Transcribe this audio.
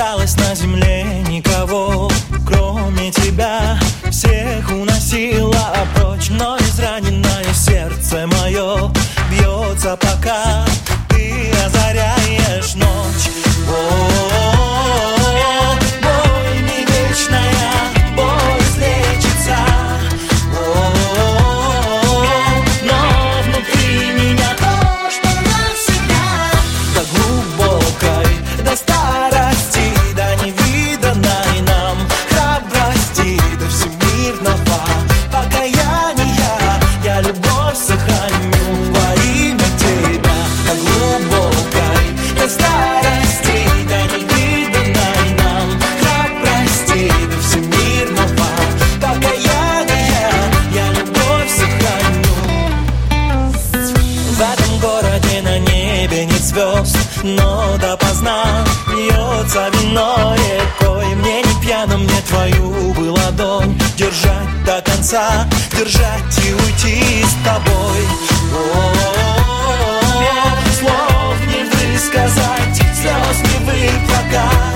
осталось на земле никого, кроме тебя. Всех уносила прочь, но израненное сердце мое бьется, пока ты озаряешь ночь. О-о-о-о, боль не вечная, боль излечится. О-о-о-о, но внутри меня то, что навсегда. До глубокой, до старости, до невиданной нам храбрости, до всемирного покаяния я любовь сохраню во имя тебя. До глубокой, до старости, до невиданной нам храбрости, до всемирного покаяния я любовь сохраню. В этом городе на небе нет звезд, но допоздна льется вино рекой. Мне не пьяно, мне твою бы ладонь держать до конца, держать и уйти с тобой. О-о-о-о, слов не высказать, слез не выплакать.